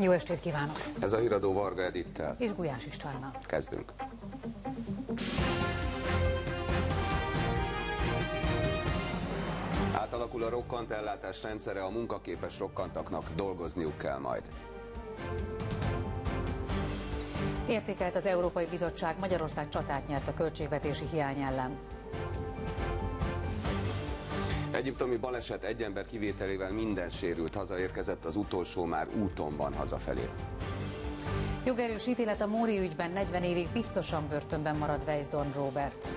Jó estét kívánok! Ez a Híradó Varga Edittel és Gulyás Istvánnal. Kezdünk. Átalakul a rokkant ellátás rendszere, a munkaképes rokkantaknak dolgozniuk kell majd. Értékelt az Európai Bizottság, Magyarország csatát nyert a költségvetési hiány ellen. Egyiptomi baleset, egy ember kivételével minden sérült, hazaérkezett, az utolsó már úton van hazafelé. Jogerős ítélet a Móri ügyben, 40 évig biztosan börtönben marad Weisdorn Róbert.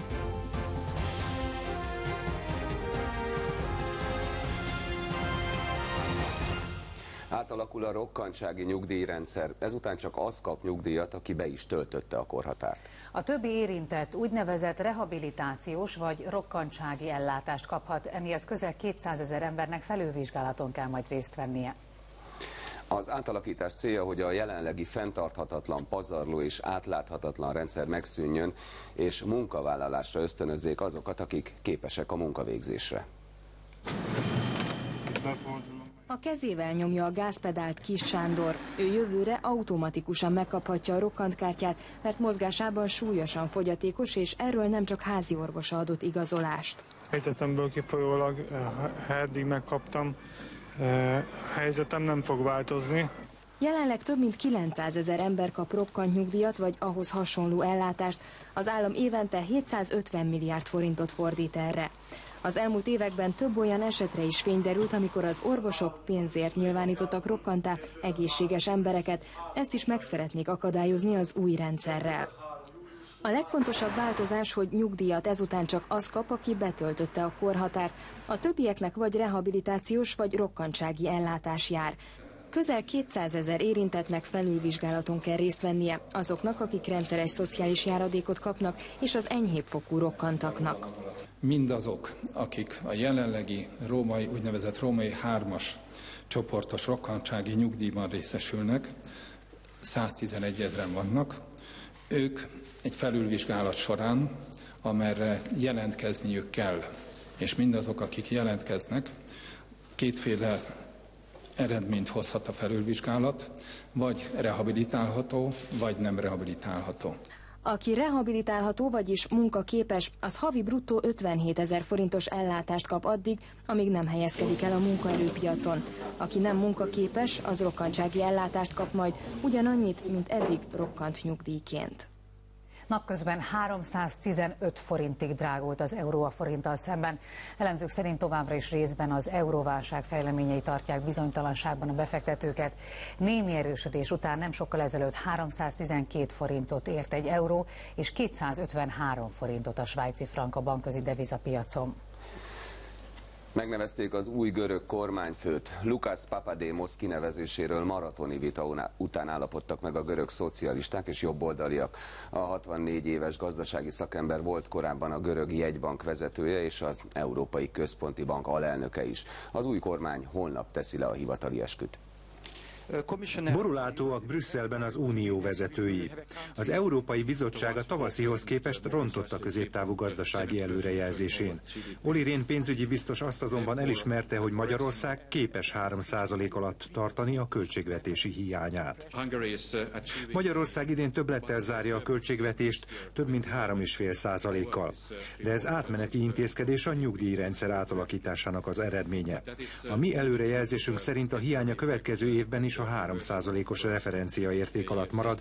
Átalakul a rokkantsági nyugdíjrendszer, ezután csak az kap nyugdíjat, aki be is töltötte a korhatárt. A többi érintett úgynevezett rehabilitációs vagy rokkantsági ellátást kaphat, emiatt közel 200 000 embernek felülvizsgálaton kell majd részt vennie. Az átalakítás célja, hogy a jelenlegi fenntarthatatlan, pazarló és átláthatatlan rendszer megszűnjön, és munkavállalásra ösztönözzék azokat, akik képesek a munkavégzésre. A kezével nyomja a gázpedált Kis Sándor. Ő jövőre automatikusan megkaphatja a rokkantkártyát, mert mozgásában súlyosan fogyatékos, és erről nem csak házi orvosa adott igazolást. Helyzetemből kifolyólag eddig megkaptam, helyzetem nem fog változni. Jelenleg több mint 900 000 ember kap rokkantnyugdíjat vagy ahhoz hasonló ellátást. Az állam évente 750 milliárd forintot fordít erre. Az elmúlt években több olyan esetre is fény derült, amikor az orvosok pénzért nyilvánítottak rokkantá egészséges embereket, ezt is meg szeretnék akadályozni az új rendszerrel. A legfontosabb változás, hogy nyugdíjat ezután csak az kap, aki betöltötte a korhatárt, a többieknek vagy rehabilitációs vagy rokkantsági ellátás jár. Közel 200 000 érintettnek felülvizsgálaton kell részt vennie, azoknak, akik rendszeres szociális járadékot kapnak, és az enyhébb fokú rokkantaknak. Mindazok, akik a jelenlegi úgynevezett római 3-as csoportos rokkantsági nyugdíjban részesülnek, 111 000-en vannak, ők egy felülvizsgálat során, amerre jelentkezniük kell, és mindazok, akik jelentkeznek, kétféle eredményt hozhat a felülvizsgálat, vagy rehabilitálható, vagy nem rehabilitálható. Aki rehabilitálható, vagyis munkaképes, az havi bruttó 57 000 forintos ellátást kap addig, amíg nem helyezkedik el a munkaerőpiacon. Aki nem munkaképes, az rokkantsági ellátást kap majd ugyanannyit, mint eddig rokkant nyugdíjként. Napközben 315 forintig drágult az euró a forinttal szemben. Elemzők szerint továbbra is részben az euróválság fejleményei tartják bizonytalanságban a befektetőket. Némi erősödés után nem sokkal ezelőtt 312 forintot ért egy euró, és 253 forintot a svájci frank a bankközi devizapiacon. Megnevezték az új görög kormányfőt. Lukas Papademos kinevezéséről maratoni vita után állapodtak meg a görög szocialisták és jobboldaliak. A 64 éves gazdasági szakember volt korábban a görög jegybank vezetője és az Európai Központi Bank alelnöke is. Az új kormány holnap teszi le a hivatali esküt. Borulátóak Brüsszelben az unió vezetői. Az Európai Bizottság a tavaszihoz képest rontott a középtávú gazdasági előrejelzésén. Olli Rehn pénzügyi biztos azt azonban elismerte, hogy Magyarország képes 3% alatt tartani a költségvetési hiányát. Magyarország idén többlettel zárja a költségvetést, több mint 3,5%-kal. De ez átmeneti intézkedés a nyugdíjrendszer átalakításának az eredménye. A mi előrejelzésünk szerint a hiány a következő évben is a 3%-os referenciaérték alatt marad,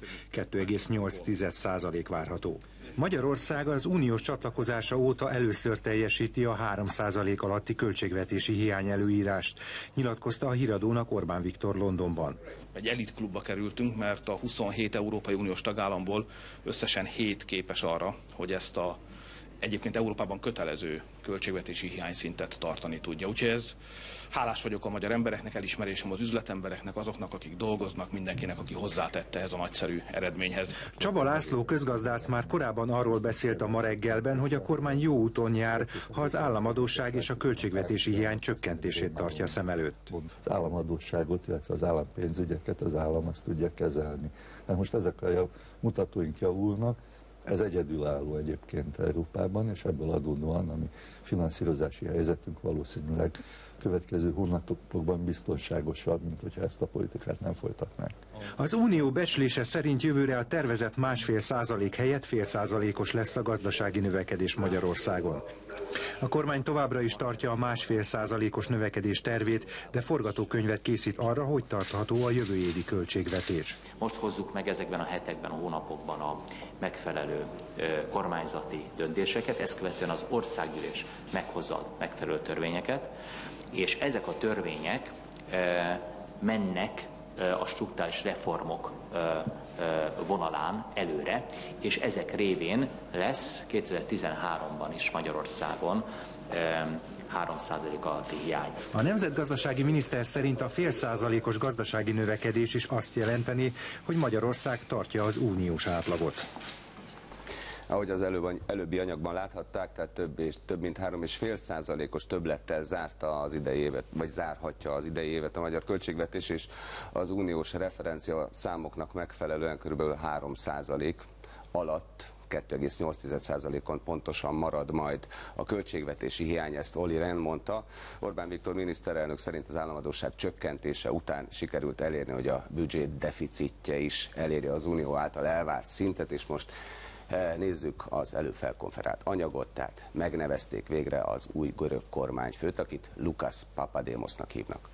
2,8% várható. Magyarország az uniós csatlakozása óta először teljesíti a 3% alatti költségvetési hiány előírást, nyilatkozta a Híradónak Orbán Viktor Londonban. Egy elitklubba kerültünk, mert a 27 Európai Uniós tagállamból összesen 7 képes arra, hogy ezt a egyébként Európában kötelező költségvetési hiányszintet tartani tudja. Úgyhogy ez, hálás vagyok a magyar embereknek, elismerésem az üzletembereknek, azoknak, akik dolgoznak, mindenkinek, aki hozzátette ehhez a nagyszerű eredményhez. Csaba László közgazdász már korábban arról beszélt a Ma reggelben, hogy a kormány jó úton jár, ha az államadósság és a költségvetési hiány csökkentését tartja szem előtt. Az államadósságot, illetve az állampénzügyeket az állam azt tudja kezelni. De most ezek a mutatóink javulnak, Ez egyedülálló egyébként Európában, és ebből adódóan, ami finanszírozási helyzetünk valószínűleg következő hónapokban biztonságosabb, mint hogyha ezt a politikát nem folytatnánk. Az Unió becslése szerint jövőre a tervezett 1,5% helyett 0,5%-os lesz a gazdasági növekedés Magyarországon. A kormány továbbra is tartja a 1,5%-os növekedés tervét, de forgatókönyvet készít arra, hogy tartható a jövő évi költségvetés. Most hozzuk meg ezekben a hetekben, a hónapokban a megfelelő kormányzati döntéseket, ezt követően az országgyűlés meghozza megfelelő törvényeket, és ezek a törvények mennek a strukturális reformok vonalán előre, és ezek révén lesz 2013-ban is Magyarországon 3% alatti hiány. A nemzetgazdasági miniszter szerint a 0,5%-os gazdasági növekedés is azt jelenteni, hogy Magyarország tartja az uniós átlagot. Ahogy az előbbi anyagban láthatták, tehát több mint 3,5%-os többlettel zárta az idei évet, vagy zárhatja az idei évet a magyar költségvetés, és az uniós referencia számoknak megfelelően kb. 3% alatt 2,8%-on pontosan marad majd a költségvetési hiány, ezt Olli Rehn mondta. Orbán Viktor miniszterelnök szerint az államadósság csökkentése után sikerült elérni, hogy a büdzsé deficitje is eléri az unió által elvárt szintet, és most nézzük az előfelkonferált anyagot, tehát megnevezték végre az új görög kormányfőt, akit Lukas Papadémosnak hívnak.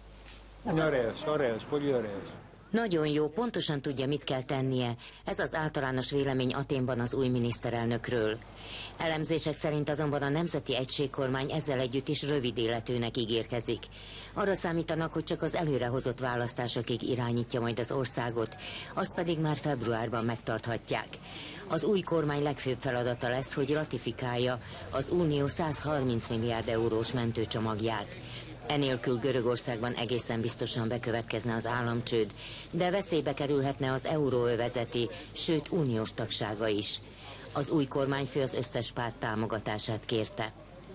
Nagyon jó, pontosan tudja, mit kell tennie. Ez az általános vélemény Athénban az új miniszterelnökről. Elemzések szerint azonban a Nemzeti Egységkormány ezzel együtt is rövid életűnek ígérkezik. Arra számítanak, hogy csak az előrehozott választásokig irányítja majd az országot, azt pedig már februárban megtarthatják. Az új kormány legfőbb feladata lesz, hogy ratifikálja az Unió 130 milliárd eurós mentőcsomagját. Enélkül Görögországban egészen biztosan bekövetkezne az államcsőd, de veszélybe kerülhetne az euróövezeti, sőt uniós tagsága is. Az új kormányfő az összes párt támogatását kérte.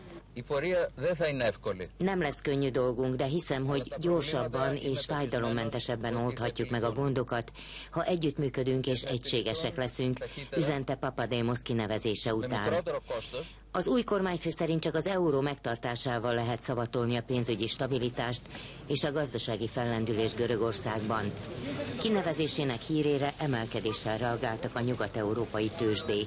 Nem lesz könnyű dolgunk, de hiszem, hogy gyorsabban és fájdalommentesebben oldhatjuk meg a gondokat, ha együttműködünk és egységesek leszünk, üzente Papadémos kinevezése után. Az új kormányfő szerint csak az euró megtartásával lehet szavatolni a pénzügyi stabilitást és a gazdasági fellendülés Görögországban. Kinevezésének hírére emelkedéssel reagáltak a nyugat-európai tőzsdék.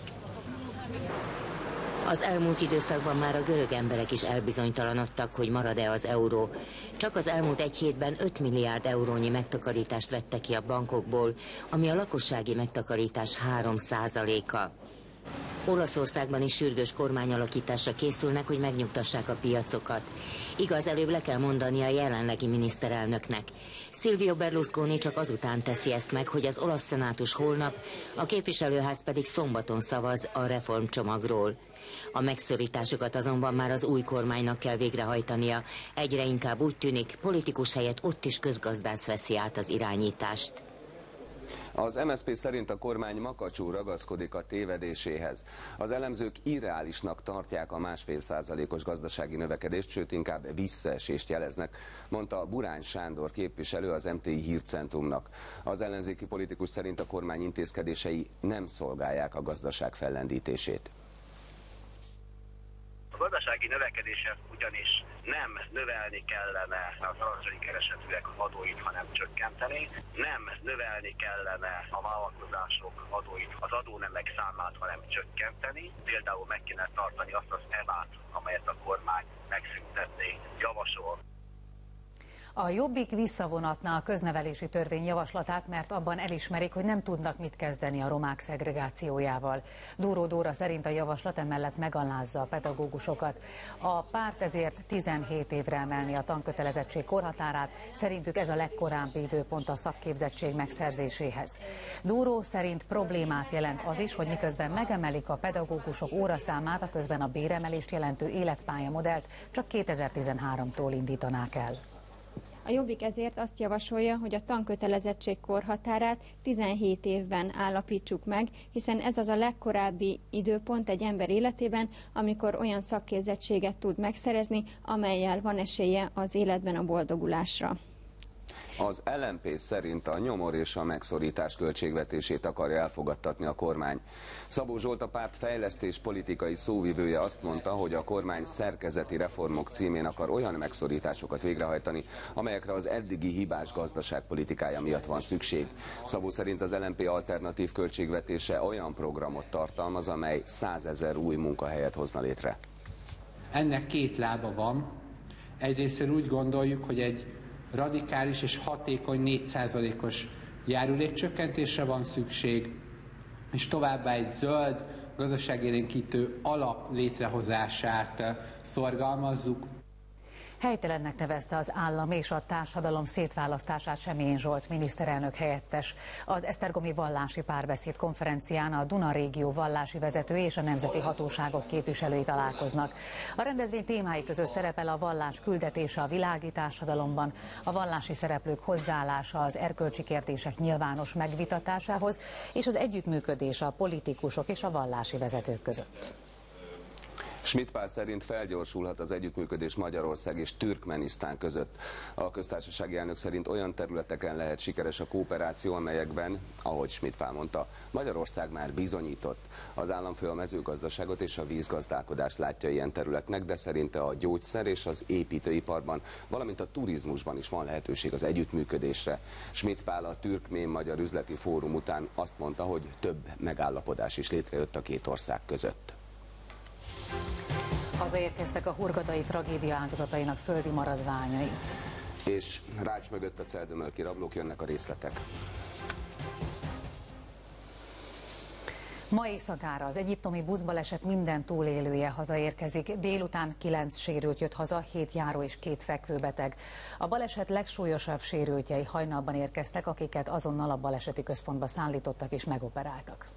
Az elmúlt időszakban már a görög emberek is elbizonytalanodtak, hogy marad-e az euró. Csak az elmúlt egy hétben 5 milliárd eurónyi megtakarítást vettek ki a bankokból, ami a lakossági megtakarítás 3%-a. Olaszországban is sürgős kormányalakításra készülnek, hogy megnyugtassák a piacokat. Igaz, előbb le kell mondani a jelenlegi miniszterelnöknek. Silvio Berlusconi csak azután teszi ezt meg, hogy az olasz szenátus holnap, a képviselőház pedig szombaton szavaz a reformcsomagról. A megszorításokat azonban már az új kormánynak kell végrehajtania. Egyre inkább úgy tűnik, politikus helyett ott is közgazdász veszi át az irányítást. Az MSZP szerint a kormány makacsú ragaszkodik a tévedéséhez. Az elemzők irreálisnak tartják a 1,5%-os gazdasági növekedést, sőt inkább visszaesést jeleznek, mondta Burány Sándor képviselő az MTI Hírcentrumnak. Az ellenzéki politikus szerint a kormány intézkedései nem szolgálják a gazdaság fellendítését. A gazdasági növekedésen ugyanis nem növelni kellene az alacsony keresetűek adóit, hanem csökkenteni. Nem növelni kellene a vállalkozások adóit, az adónemek számát, hanem csökkenteni. Például meg kéne tartani azt az EVA-t, amelyet a kormány megszüntetni javasol. A Jobbik visszavonatná a köznevelési törvény javaslatát, mert abban elismerik, hogy nem tudnak mit kezdeni a romák szegregációjával. Dúró Dóra szerint a javaslat emellett megalázza a pedagógusokat. A párt ezért 17 évre emelni a tankötelezettség korhatárát, szerintük ez a legkorábbi időpont a szakképzettség megszerzéséhez. Dúró szerint problémát jelent az is, hogy miközben megemelik a pedagógusok óraszámát, a közben a béremelést jelentő életpályamodellt csak 2013-tól indítanák el. A Jobbik ezért azt javasolja, hogy a tankötelezettség korhatárát 17 évben állapítsuk meg, hiszen ez az a legkorábbi időpont egy ember életében, amikor olyan szakképzettséget tud megszerezni, amellyel van esélye az életben a boldogulásra. Az LMP szerint a nyomor és a megszorítás költségvetését akarja elfogadtatni a kormány. Szabó Zsolt, a párt fejlesztés politikai szóvivője azt mondta, hogy a kormány szerkezeti reformok címén akar olyan megszorításokat végrehajtani, amelyekre az eddigi hibás gazdaságpolitikája miatt van szükség. Szabó szerint az LMP alternatív költségvetése olyan programot tartalmaz, amely 100 000 új munkahelyet hozna létre. Ennek két lába van. Egyrészt úgy gondoljuk, hogy egy radikális és hatékony 4%-os járulékcsökkentésre van szükség, és továbbá egy zöld, gazdaságélénkítő alap létrehozását szorgalmazzuk. Helytelennek nevezte az állam és a társadalom szétválasztását Semjén Zsolt miniszterelnök helyettes. Az esztergomi vallási párbeszéd konferencián a Duna régió vallási vezetői és a nemzeti hatóságok képviselői találkoznak. A rendezvény témái között szerepel a vallás küldetése a világi társadalomban, a vallási szereplők hozzáállása az erkölcsi kérdések nyilvános megvitatásához és az együttműködés a politikusok és a vallási vezetők között. Schmidt Pál szerint felgyorsulhat az együttműködés Magyarország és Türkmenisztán között. A köztársasági elnök szerint olyan területeken lehet sikeres a kooperáció, amelyekben, ahogy Schmidt Pál mondta, Magyarország már bizonyított. Az államfő a mezőgazdaságot és a vízgazdálkodást látja ilyen területnek, de szerinte a gyógyszer és az építőiparban, valamint a turizmusban is van lehetőség az együttműködésre. Schmidt Pál a Türkmén-Magyar Üzleti Fórum után azt mondta, hogy több megállapodás is létrejött a két ország között. Hazaérkeztek a hurgadai tragédia áldozatainak földi maradványai. És rács mögött a celdömölki rablók, jönnek a részletek. Ma éjszakára az egyiptomi buszbaleset minden túlélője hazaérkezik. Délután 9 sérült jött haza, 7 járó és 2 fekvőbeteg. A baleset legsúlyosabb sérültjei hajnalban érkeztek, akiket azonnal a baleseti központba szállítottak és megoperáltak.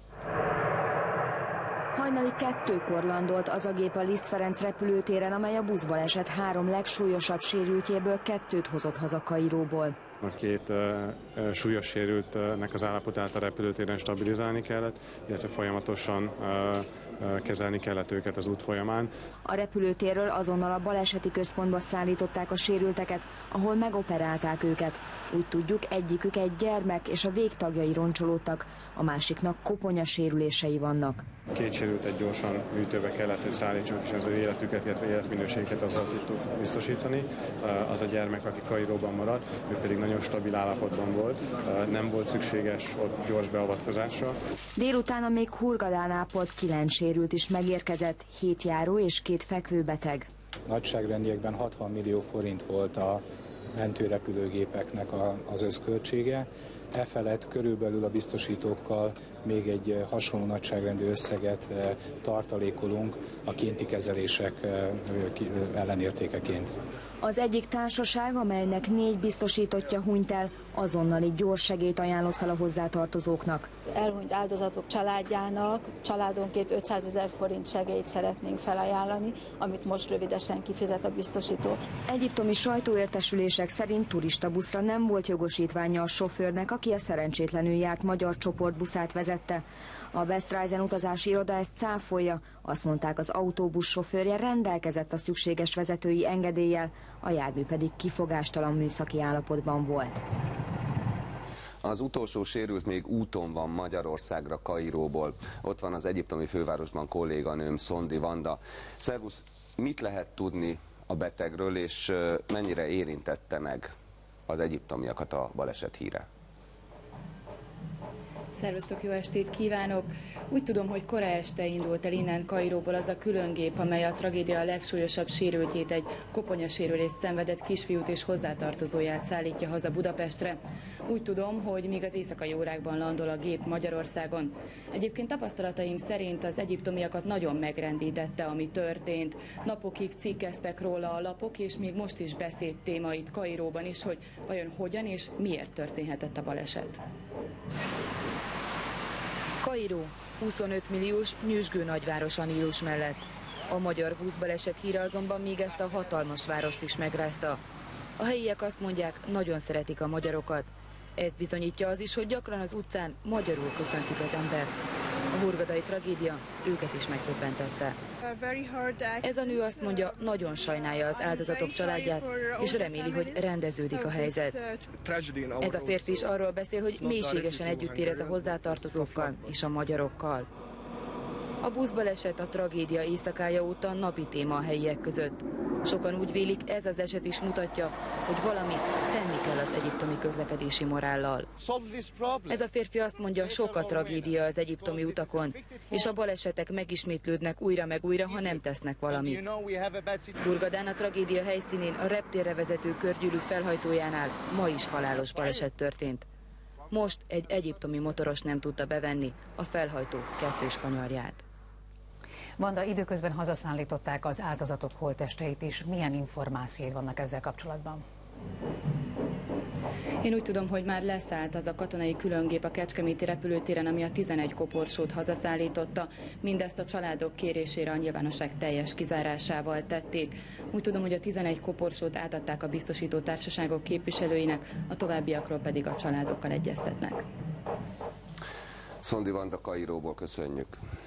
Hajnali 2-kor landolt az a gép a Liszt Ferenc repülőtéren, amely a buszbaleset 3 legsúlyosabb sérültjéből 2 hozott haza Kairóból. A 2 súlyos sérültnek az állapotát a repülőtéren stabilizálni kellett, illetve folyamatosan kezelni kellett őket az út folyamán. A repülőtérről azonnal a baleseti központba szállították a sérülteket, ahol megoperálták őket. Úgy tudjuk, egyikük egy gyermek, és a végtagjai roncsolódtak, a másiknak koponya sérülései vannak. 2 sérültet gyorsan műtőbe kellett, hogy szállítsuk, és az ő életüket, illetve életminőséget azzal tudtuk biztosítani. Az a gyermek, aki Kairóban maradt, ő pedig nagyon stabil állapotban volt, nem volt szükséges ott gyors beavatkozásra. Délután a még Hurgadán ápolt 9 sérült is megérkezett, 7 járó és 2 fekvőbeteg. Nagyságrendiekben 60 millió forint volt a mentőrepülőgépeknek az összköltsége. Efelett körülbelül a biztosítókkal még egy hasonló nagyságrendű összeget tartalékolunk a kinti kezelések ellenértékeként. Az egyik társaság, amelynek 4 biztosítottja hunyt el, azonnali gyors segélyt ajánlott fel a hozzátartozóknak. Elhunyt áldozatok családjának családonként 500 000 forint segélyt szeretnénk felajánlani, amit most rövidesen kifizet a biztosító. Egyiptomi sajtóértesülések szerint turistabuszra nem volt jogosítványa a sofőrnek, aki a szerencsétlenül járt magyar csoportbuszát vezette. A Westreisen utazási iroda ezt cáfolja. Azt mondták, az autóbusz sofőrje rendelkezett a szükséges vezetői engedéllyel, a jármű pedig kifogástalan műszaki állapotban volt. Az utolsó sérült még úton van Magyarországra, Kairóból. Ott van az egyiptomi fővárosban kolléganőm, Szondi Vanda. Szervusz, mit lehet tudni a betegről, és mennyire érintette meg az egyiptomiakat a baleset híre? Szervusztok, jó estét kívánok! Úgy tudom, hogy kora este indult el innen Kairóból az a különgép, amely a tragédia legsúlyosabb sérültjét, egy koponyasérülést szenvedett kisfiút és hozzátartozóját szállítja haza Budapestre. Úgy tudom, hogy még az éjszakai órákban landol a gép Magyarországon. Egyébként tapasztalataim szerint az egyiptomiakat nagyon megrendítette, ami történt. Napokig cikkeztek róla a lapok, és még most is beszéd téma itt Kairóban is, hogy vajon hogyan és miért történhetett a baleset. Kairó, 25 milliós, nyüzsgő nagyváros a Nílus mellett. A magyar buszbaleset híre azonban még ezt a hatalmas várost is megrázta. A helyiek azt mondják, nagyon szeretik a magyarokat. Ezt bizonyítja az is, hogy gyakran az utcán magyarul köszöntik az embert. A hurgadai tragédia őket is megdöbbentette. Ez a nő azt mondja, nagyon sajnálja az áldozatok családját, és reméli, hogy rendeződik a helyzet. Ez a férfi is arról beszél, hogy mélységesen együtt érez a hozzátartozókkal és a magyarokkal. A buszbaleset a tragédia éjszakája óta napi téma a helyiek között. Sokan úgy vélik, ez az eset is mutatja, hogy valamit tenni kell az egyiptomi közlekedési morállal. Ez a férfi azt mondja, sok a tragédia az egyiptomi utakon, és a balesetek megismétlődnek újra meg újra, ha nem tesznek valamit. Hurgadán a tragédia helyszínén a reptérre vezető körgyűrű felhajtójánál ma is halálos baleset történt. Most egy egyiptomi motoros nem tudta bevenni a felhajtó kettős kanyarját. Vanda, időközben hazaszállították az áldozatok holttesteit is. Milyen információid vannak ezzel kapcsolatban? Én úgy tudom, hogy már leszállt az a katonai különgép a kecskeméti repülőtéren, ami a 11 koporsót hazaszállította. Mindezt a családok kérésére a nyilvánosság teljes kizárásával tették. Úgy tudom, hogy a 11 koporsót átadták a biztosító társaságok képviselőinek, a továbbiakról pedig a családokkal egyeztetnek. Szondi Vanda Kairóból köszönjük.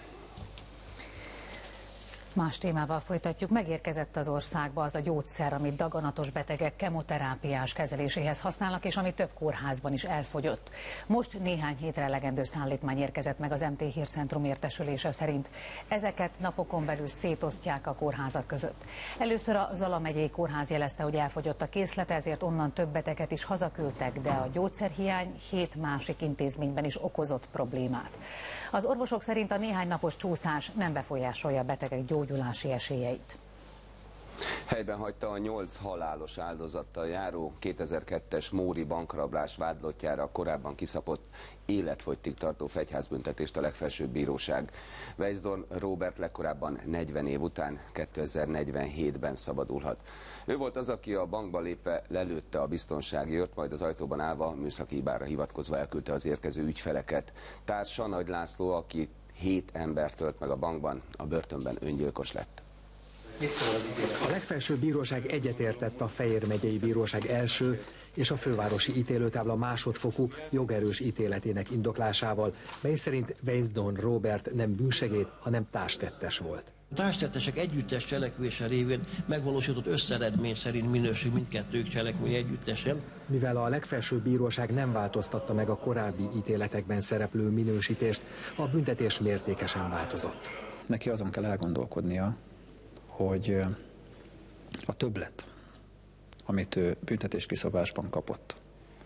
Más témával folytatjuk. Megérkezett az országba az a gyógyszer, amit daganatos betegek kemoterápiás kezeléséhez használnak, és ami több kórházban is elfogyott. Most néhány hétre elegendő szállítmány érkezett meg az MT Hírcentrum értesülése szerint. Ezeket napokon belül szétosztják a kórházak között. Először a Zala megyei kórház jelezte, hogy elfogyott a készlet, ezért onnan több beteget is hazaküldtek, de a gyógyszerhiány 7 másik intézményben is okozott problémát. Az orvosok szerint a néhány napos csúszás nem befolyásolja a betegek gyógyulási esélyeit. Helyben hagyta a 8 halálos áldozattal járó 2002-es móri bankrablás vádlottjára korábban kiszabott életfogytig tartó fegyházbüntetést a legfelsőbb bíróság. Weisdorn Róbert legkorábban 40 év után 2047-ben szabadulhat. Ő volt az, aki a bankba lépve lelőtte a biztonsági őrt, majd az ajtóban állva műszaki hibára hivatkozva elküldte az érkező ügyfeleket. Társa Nagy László, aki 7 embert ölt meg a bankban, a börtönben öngyilkos lett. A legfelsőbb bíróság egyetértett a Fejér megyei bíróság első és a fővárosi ítélőtábla másodfokú jogerős ítéletének indoklásával, mely szerint Weisdorn Róbert nem bűnsegéd, hanem társtettes volt. A társtettesek együttes cselekvése révén megvalósított összeredmény szerint minősül mindkettőjük cselekmény együttesen. Mivel a legfelsőbb bíróság nem változtatta meg a korábbi ítéletekben szereplő minősítést, a büntetés mértékesen változott. Neki azon kell elgondolkodnia, hogy a többlet, amit ő büntetéskiszabásban kapott,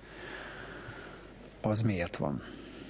az miért van?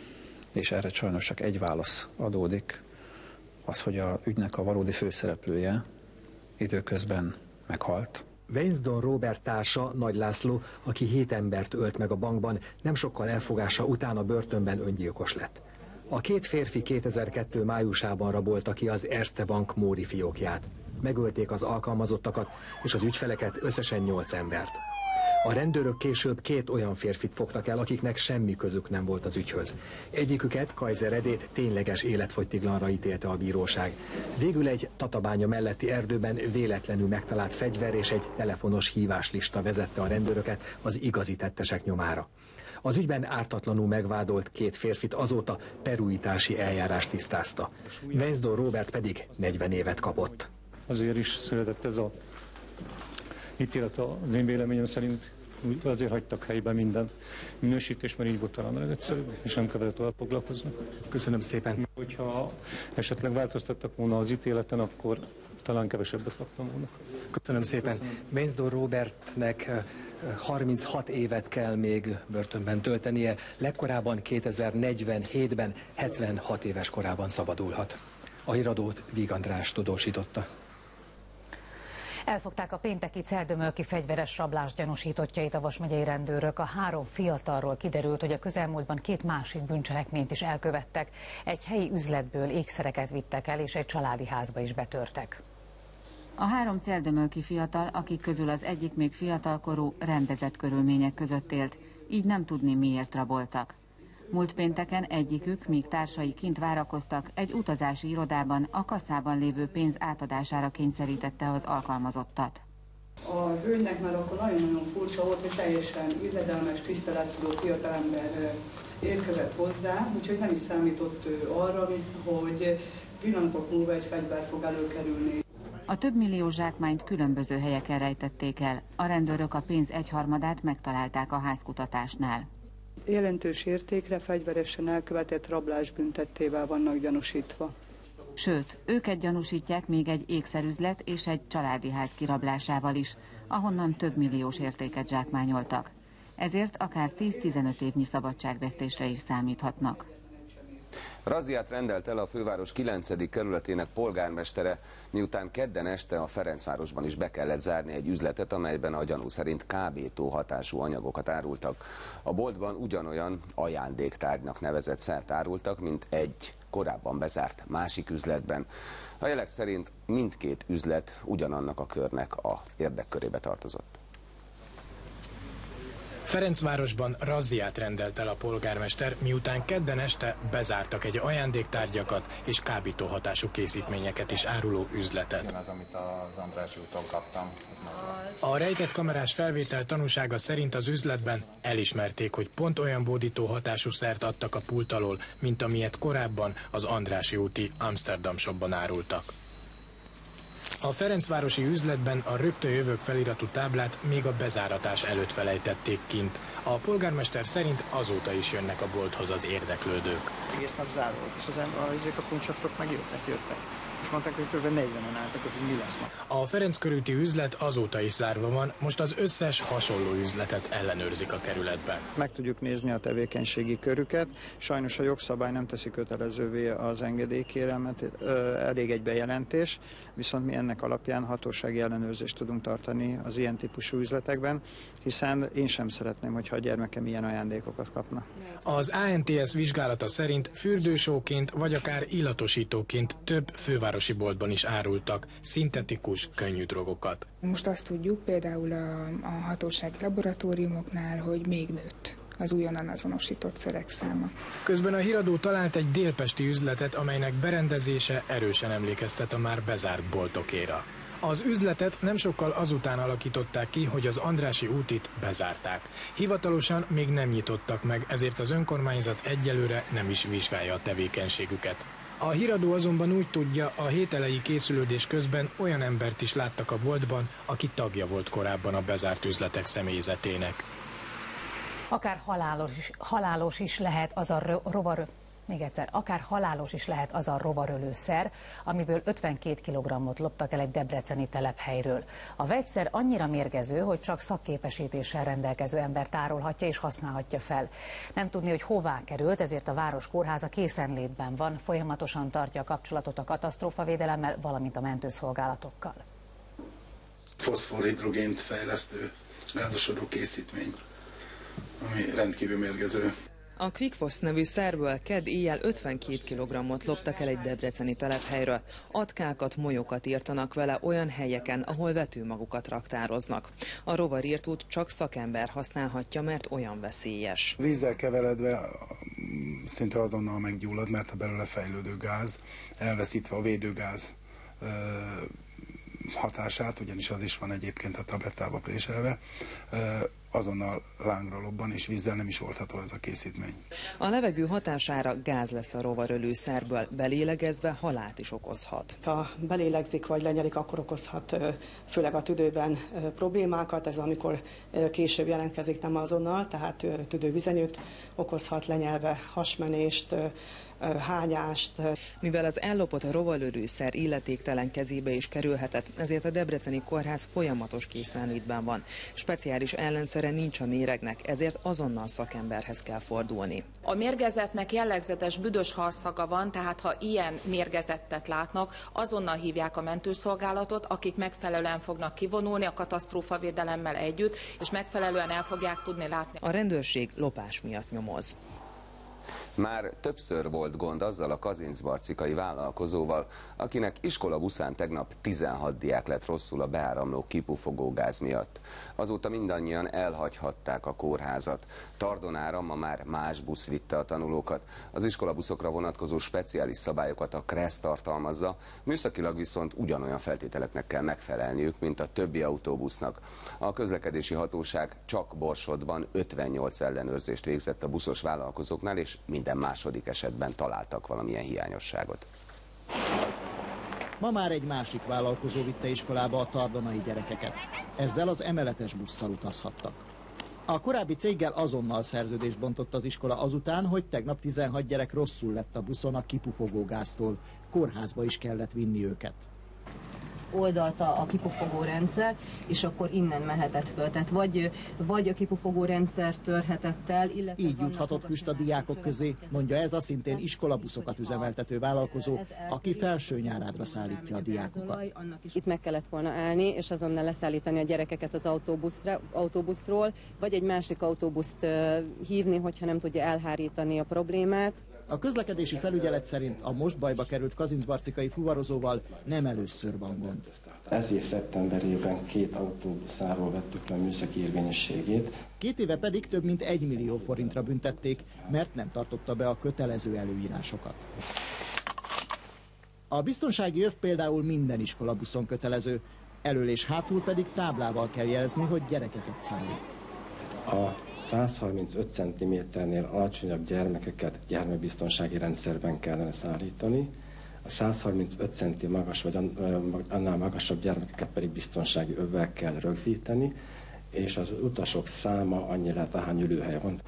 És erre sajnos csak egy válasz adódik, az, hogy a ügynek a valódi főszereplője időközben meghalt. Weisdorn Róbert társa, Nagy László, aki 7 embert ölt meg a bankban, nem sokkal elfogása után a börtönben öngyilkos lett. A 2 férfi 2002 májusában rabolta ki az Erste Bank móri fiókját. Megölték az alkalmazottakat és az ügyfeleket, összesen 8 embert. A rendőrök később 2 olyan férfit fogtak el, akiknek semmi közük nem volt az ügyhöz. Egyiküket, Kaiser Edét tényleges életfogytiglanra ítélte a bíróság. Végül egy Tatabánya melletti erdőben véletlenül megtalált fegyver és egy telefonos híváslista vezette a rendőröket az igazi tettesek nyomára. Az ügyben ártatlanul megvádolt 2 férfit azóta peruítási eljárást tisztázta. Weisdorn Róbert pedig 40 évet kapott. Azért is született ez a ítélet az én véleményem szerint, azért hagytak helyben minden minősítést, mert így volt talán a legegyszerűbb, és nem kellett tovább foglalkozni. Köszönöm szépen. Hogyha esetleg változtattak volna az ítéleten, akkor talán kevesebbet kaptam volna. Köszönöm szépen. Weisdorn Róbertnek 36 évet kell még börtönben töltenie, legkorábban 2047-ben 76 éves korában szabadulhat. A híradót Víg András tudósította. Elfogták a pénteki celldömölki fegyveres rablás gyanúsítottjait a Vas megyei rendőrök. A 3 fiatalról kiderült, hogy a közelmúltban 2 másik bűncselekményt is elkövettek. Egy helyi üzletből ékszereket vittek el, és egy családi házba is betörtek. A 3 celldömölki fiatal, akik közül az egyik még fiatalkorú, rendezett körülmények között élt, így nem tudni, miért raboltak. Múlt pénteken egyikük, míg társai kint várakoztak, egy utazási irodában a kasszában lévő pénz átadására kényszerítette az alkalmazottat. A hölgynek már akkor nagyon-nagyon furcsa volt, hogy teljesen illedelmes, tisztelettudó fiatalember érkezett hozzá, úgyhogy nem is számított arra, hogy pillanatok múlva egy fegyver fog előkerülni. A több millió zsákmányt különböző helyeken rejtették el. A rendőrök a pénz egyharmadát megtalálták a házkutatásnál. Jelentős értékre fegyveresen elkövetett rablás büntettével vannak gyanúsítva. Sőt, őket gyanúsítják még egy ékszerüzlet és egy családi ház kirablásával is, ahonnan több milliós értéket zsákmányoltak. Ezért akár 10-15 évnyi szabadságvesztésre is számíthatnak. Razziát rendelt el a főváros 9. kerületének polgármestere, miután kedden este a Ferencvárosban is be kellett zárni egy üzletet, amelyben a gyanú szerint kábító hatású anyagokat árultak. A boltban ugyanolyan ajándéktárgynak nevezett szert árultak, mint egy korábban bezárt másik üzletben. A jelek szerint mindkét üzlet ugyanannak a körnek az érdekkörébe tartozott. Ferencvárosban razziát rendelt el a polgármester, miután kedden este bezártak egy ajándéktárgyakat és kábító hatású készítményeket is áruló üzletet. Az, amit az Andrássy úton kaptam. A rejtett kamerás felvétel tanúsága szerint az üzletben elismerték, hogy pont olyan bódító hatású szert adtak a pult alól, mint amilyet korábban az Andrássy úti Amsterdam shopban árultak. A ferencvárosi üzletben a rögtön jövök feliratú táblát még a bezáratás előtt felejtették kint. A polgármester szerint azóta is jönnek a bolthoz az érdeklődők. Egész nap zárva volt, és ezek a kuncsaftok megjöttek. És mondták, hogy kb. 40-en álltak, hogy mi lesz ma. A Ferenc körúti üzlet azóta is zárva van, most az összes hasonló üzletet ellenőrzik a kerületben. Meg tudjuk nézni a tevékenységi körüket. Sajnos a jogszabály nem teszi kötelezővé az engedélykérelmet, elég egy bejelentés, viszont mi ennek alapján hatósági ellenőrzést tudunk tartani az ilyen típusú üzletekben, hiszen én sem szeretném, hogyha a gyermekem ilyen ajándékokat kapna. Az ANTS vizsgálata szerint fürdősóként vagy akár illatosítóként több fővárosi boltban is árultak szintetikus, könnyű drogokat. Most azt tudjuk például a hatósági laboratóriumoknál, hogy még nőtt az újonnan azonosított szerek száma. Közben a híradó talált egy délpesti üzletet, amelynek berendezése erősen emlékeztet a már bezárt boltokéra. Az üzletet nem sokkal azután alakították ki, hogy az Andrássy útit bezárták. Hivatalosan még nem nyitottak meg, ezért az önkormányzat egyelőre nem is vizsgálja a tevékenységüket. A híradó azonban úgy tudja, a hét elejé készülődés közben olyan embert is láttak a boltban, aki tagja volt korábban a bezárt üzletek személyzetének. Akár halálos is lehet az a rovarölőszer, amiből 52 kg-ot loptak el egy debreceni telephelyről. A vegyszer annyira mérgező, hogy csak szakképesítéssel rendelkező ember tárolhatja és használhatja fel. Nem tudni, hogy hová került, ezért a város kórháza készenlétben van, folyamatosan tartja a kapcsolatot a katasztrófavédelemmel, valamint a mentőszolgálatokkal. Foszforhidrogént fejlesztő gázosodó készítmény, ami rendkívül mérgező. A Quickfoss nevű szerből kedd éjjel 52 kg-ot loptak el egy debreceni telephelyről. Atkákat, molyokat írtanak vele olyan helyeken, ahol vetőmagukat raktároznak. A rovarírtót csak szakember használhatja, mert olyan veszélyes. Vízzel keveredve szinte azonnal meggyullad, mert a belőle fejlődő gáz, elveszítve a védőgáz hatását, ugyanis az is van egyébként a tablettába préselve, azonnal lángra lobban, és vízzel nem is oldható ez a készítmény. A levegő hatására gáz lesz a rovarölőszerből, belélegezve halált is okozhat. Ha belélegzik vagy lenyelik, akkor okozhat főleg a tüdőben problémákat, ez amikor később jelentkezik, nem azonnal, tehát tüdővizenyőt okozhat, lenyelve hasmenést, hányást. Mivel az ellopott rovarölőszer illetéktelen kezébe is kerülhetett, ezért a debreceni kórház folyamatos készenlétben van. Speciális ellenszere nincs a méregnek, ezért azonnal szakemberhez kell fordulni. A mérgezetnek jellegzetes büdös halszaga van, tehát ha ilyen mérgezettet látnak, azonnal hívják a mentőszolgálatot, akik megfelelően fognak kivonulni a katasztrófavédelemmel együtt, és megfelelően el fogják tudni látni. A rendőrség lopás miatt nyomoz. Már többször volt gond azzal a kazincbarcikai vállalkozóval, akinek iskolabuszán tegnap 16 diák lett rosszul a beáramló kipufogó gáz miatt. Azóta mindannyian elhagyhatták a kórházat. Tardonára ma már más busz vitte a tanulókat. Az iskolabuszokra vonatkozó speciális szabályokat a KRESZ tartalmazza, műszakilag viszont ugyanolyan feltételeknek kell megfelelniük, mint a többi autóbusznak. A közlekedési hatóság csak Borsodban 58 ellenőrzést végzett a buszos vállalkozóknál, és minden második esetben találtak valamilyen hiányosságot. Ma már egy másik vállalkozó vitte iskolába a tardonai gyerekeket. Ezzel az emeletes busszal utazhattak. A korábbi céggel azonnal szerződést bontott az iskola azután, hogy tegnap 16 gyerek rosszul lett a buszon a kipufogó gáztól. Kórházba is kellett vinni őket. Oldalta a kipufogó rendszer, és akkor innen mehetett föl. Tehát vagy a kipufogó rendszer törhetett el, illetve... Így juthatott füst a diákok közé, mondja ez a szintén iskolabuszokat üzemeltető vállalkozó, aki Felsőnyárádra szállítja a diákokat. Itt meg kellett volna állni, és azonnal leszállítani a gyerekeket az autóbuszról, vagy egy másik autóbuszt hívni, hogyha nem tudja elhárítani a problémát. A közlekedési felügyelet szerint a most bajba került kazincbarcikai fuvarozóval nem először van gond. Ez év szeptemberében 2 autóbuszáról vettük le a műszaki érvényességét. 2 éve pedig több mint 1 millió forintra büntették, mert nem tartotta be a kötelező előírásokat. A biztonsági öv például minden iskolabuszon kötelező, elől és hátul pedig táblával kell jelezni, hogy gyerekeket szállít. A 135 cm-nél alacsonyabb gyermekeket gyermekbiztonsági rendszerben kellene szállítani, a 135 cm magas vagy annál magasabb gyermekeket pedig biztonsági övvel kell rögzíteni, és az utasok száma annyi lehet, ahány ülőhely van.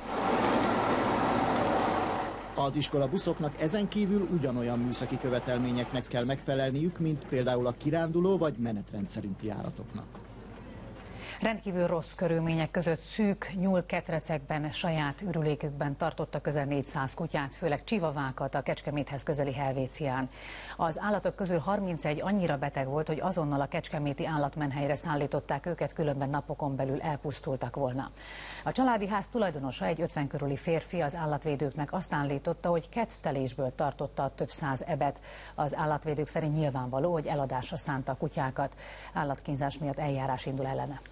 Az iskolabuszoknak ezen kívül ugyanolyan műszaki követelményeknek kell megfelelniük, mint például a kiránduló vagy menetrend szerinti járatoknak. Rendkívül rossz körülmények között szűk nyúlketrecekben, saját ürülékükben tartotta közel 400 kutyát, főleg csivavákat a Kecskeméthez közeli Helvécián. Az állatok közül 31 annyira beteg volt, hogy azonnal a kecskeméti állatmenhelyre szállították őket, különben napokon belül elpusztultak volna. A családi ház tulajdonosa, egy 50 körüli férfi, az állatvédőknek azt állította, hogy kedvtelésből tartotta a több száz ebet. Az állatvédők szerint nyilvánvaló, hogy eladásra szánta a kutyákat. Állatkínzás miatt eljárás indul ellene.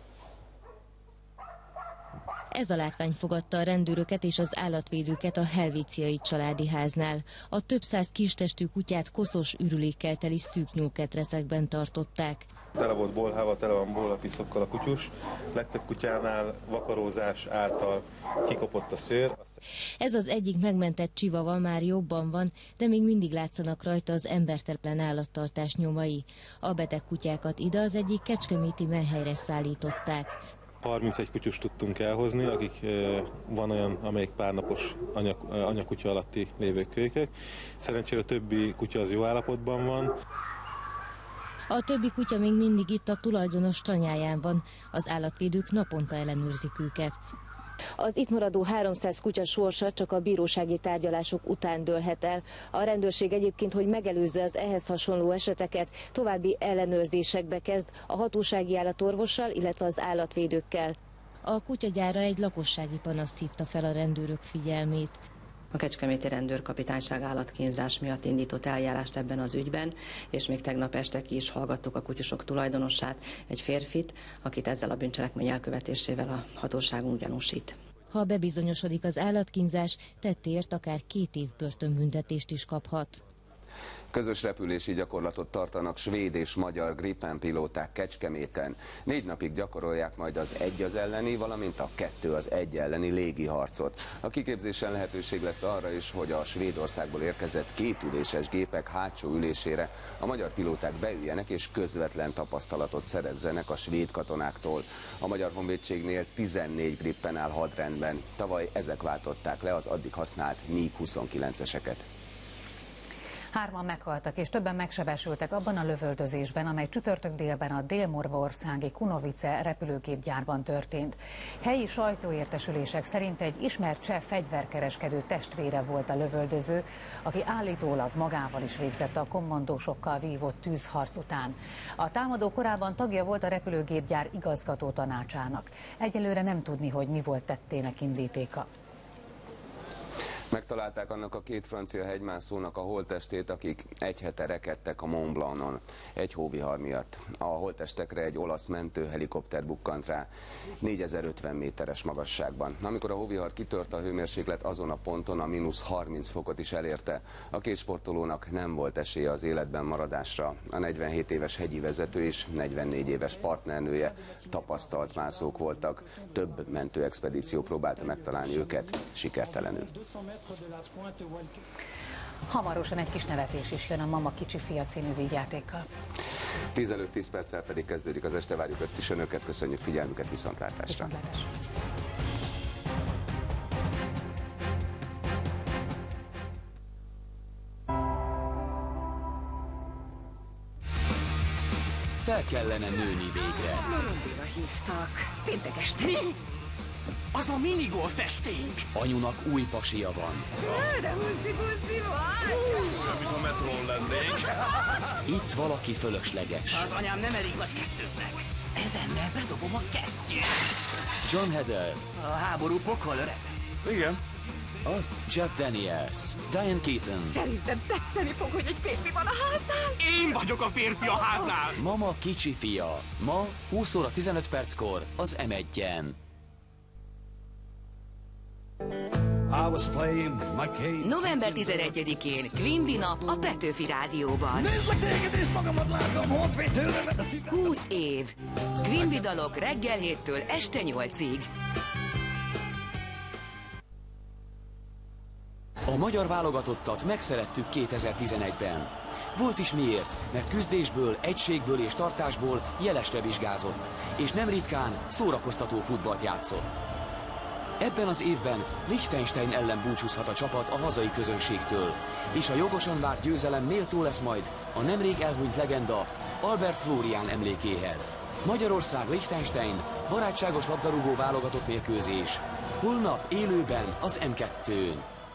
Ez a látvány fogadta a rendőröket és az állatvédőket a helvéciai családi háznál. A több száz kistestű kutyát koszos ürülékkel teli szűk nyúlketrecekben tartották. Tele volt bolhával, tele van bólapiszokkal a kutyus. Legtöbb kutyánál vakarózás által kikopott a szőr. Ez az egyik megmentett csivava már jobban van, de még mindig látszanak rajta az embertelen állattartás nyomai. A beteg kutyákat ide az egyik kecskeméti menhelyre szállították. 31 kutyust tudtunk elhozni, akik van olyan, amelyik párnapos anyakutya alatti lévő kölykök. Szerencsére a többi kutya az jó állapotban van. A többi kutya még mindig itt a tulajdonos tanyáján van. Az állatvédők naponta ellenőrzik őket. Az itt maradó 300 kutya sorsa csak a bírósági tárgyalások után dőlhet el. A rendőrség egyébként, hogy megelőzze az ehhez hasonló eseteket, további ellenőrzésekbe kezd a hatósági állatorvossal, illetve az állatvédőkkel. A kutyagyárra egy lakossági panasz hívta fel a rendőrök figyelmét. A kecskeméti rendőrkapitányság állatkínzás miatt indított eljárást ebben az ügyben, és még tegnap este ki is hallgattuk a kutyusok tulajdonosát, egy férfit, akit ezzel a bűncselekmény elkövetésével a hatóságunk gyanúsít. Ha bebizonyosodik az állatkínzás, tettért akár 2 év börtönbüntetést is kaphat. Közös repülési gyakorlatot tartanak svéd és magyar Gripen pilóták Kecskeméten. 4 napig gyakorolják majd az 1 az elleni, valamint a 2 az 1 elleni légiharcot. A kiképzésen lehetőség lesz arra is, hogy a Svédországból érkezett 2 üléses gépek hátsó ülésére a magyar pilóták beüljenek és közvetlen tapasztalatot szerezzenek a svéd katonáktól. A Magyar Honvédségnél 14 Gripen áll hadrendben. Tavaly ezek váltották le az addig használt MiG-29-eseket. 3-an meghaltak és többen megsebesültek abban a lövöldözésben, amely csütörtök délben a dél-morvaországi Kunovice repülőgépgyárban történt. Helyi sajtóértesülések szerint egy ismert cseh fegyverkereskedő testvére volt a lövöldöző, aki állítólag magával is végzett a kommandósokkal vívott tűzharc után. A támadó korábban tagja volt a repülőgépgyár igazgató tanácsának. Egyelőre nem tudni, hogy mi volt tettének indítéka. Megtalálták annak a két francia hegymászónak a holttestét, akik egy hete rekedtek a Mont Blancon egy hóvihar miatt. A holttestekre egy olasz mentőhelikopter bukkant rá 4050 méteres magasságban. Amikor a hóvihar kitört, a hőmérséklet azon a ponton a -30 fokot is elérte. A két sportolónak nem volt esélye az életben maradásra. A 47 éves hegyi vezető és 44 éves partnernője tapasztalt mászók voltak. Több mentőexpedíció próbálta megtalálni őket, sikertelenül. Hamarosan egy kis nevetés is jön a Mama kicsi fia című vígjátékkal. 10 előtt 10 perccel pedig kezdődik az este, várjuk öt is önöket, köszönjük figyelmüket, viszontlátásra. Fel kellene nőni végre. Morondira hívtak. Péntek este. Az a minigolf esténk! Anyunak új pasia van. De hunci-bunci vagy! Mint a metrón lennék. Itt valaki fölösleges. Az anyám nem elég nagy kettőknek. Ezennel bedobom a kesztyűt. John Heder. A háború pokol öreg. Igen. Jeff Daniels. Diane Keaton. Szerintem tetszeni fog, hogy egy férfi van a háznál. Én vagyok a férfi a háznál! Mama kicsi fia. Ma 20 óra 15 perckor az M1-en. November 11-én Quimby nap a Petőfi Rádióban. 20 év. Quimby dalok reggel 7-től este 8-ig. A magyar válogatottat megszerettük 2011-ben. Volt is miért, mert küzdésből, egységből és tartásból jelesre vizsgázott, és nem ritkán szórakoztató futballt játszott. Ebben az évben Liechtenstein ellen búcsúzhat a csapat a hazai közönségtől, és a jogosan várt győzelem méltó lesz majd a nemrég elhunyt legenda Albert Flórián emlékéhez. Magyarország Liechtenstein barátságos labdarúgó válogatott mérkőzés. Holnap élőben az M2-n.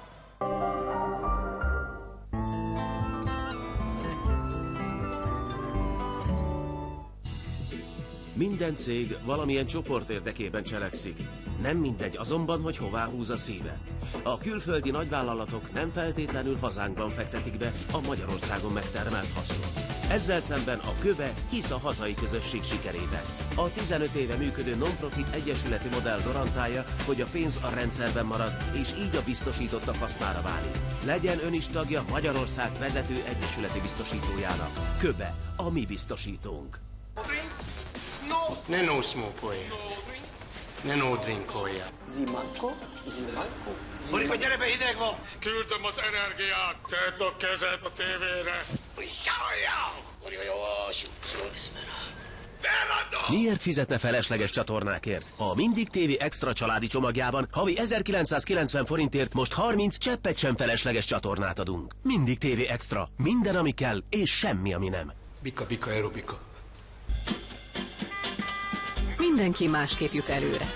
Minden cég valamilyen csoport érdekében cselekszik. Nem mindegy azonban, hogy hová húz a szíve. A külföldi nagyvállalatok nem feltétlenül hazánkban fektetik be a Magyarországon megtermelt hasznot. Ezzel szemben a Köve hisz a hazai közösség sikerébe. A 15 éve működő non-profit egyesületi modell garantálja, hogy a pénz a rendszerben marad, és így a biztosítottak hasznára válik. Legyen ön is tagja Magyarország vezető egyesületi biztosítójának. Köve, a mi biztosítónk. Ne no smoke-olja. Ne no drink-olja. Zimanko? Morika, gyere be, hideg van! Küldöm az energiát, tedd a kezed a tévére. Miért fizetne felesleges csatornákért? A Mindig TV Extra családi csomagjában havi 1990 forintért most 30 cseppet sem felesleges csatornát adunk. Mindig TV Extra. Minden, ami kell, és semmi, ami nem. Bika, aerobika. Mindenki másképp jut előre.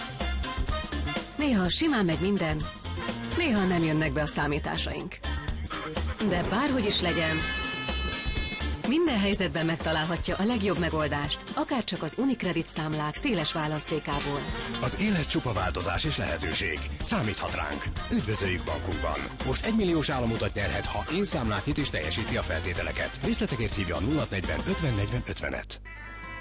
Néha simán megy minden, néha nem jönnek be a számításaink. De bárhogy is legyen, minden helyzetben megtalálhatja a legjobb megoldást, akárcsak az Unicredit számlák széles választékából. Az élet csupa változás és lehetőség. Számíthat ránk. Üdvözöljük bankunkban. Most 1 milliós államutat nyerhet, ha én számlát nyit és teljesíti a feltételeket. Részletekért hívja a 040 50 40 50-et.